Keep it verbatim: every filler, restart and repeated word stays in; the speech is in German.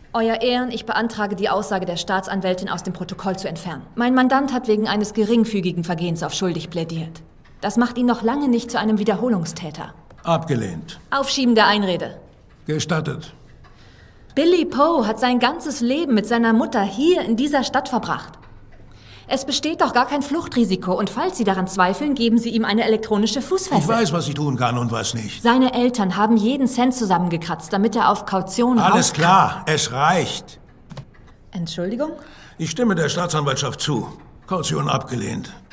Euer Ehren, ich beantrage, die Aussage der Staatsanwältin aus dem Protokoll zu entfernen. Mein Mandant hat wegen eines geringfügigen Vergehens auf schuldig plädiert. Das macht ihn noch lange nicht zu einem Wiederholungstäter. Abgelehnt. Aufschieben der Einrede. Gestattet. Billy Poe hat sein ganzes Leben mit seiner Mutter hier in dieser Stadt verbracht. Es besteht doch gar kein Fluchtrisiko und falls Sie daran zweifeln, geben Sie ihm eine elektronische Fußfessel. Ich weiß, was ich tun kann und was nicht. Seine Eltern haben jeden Cent zusammengekratzt, damit er auf Kaution Alles klar, es reicht. Entschuldigung? Ich stimme der Staatsanwaltschaft zu. Kaution abgelehnt.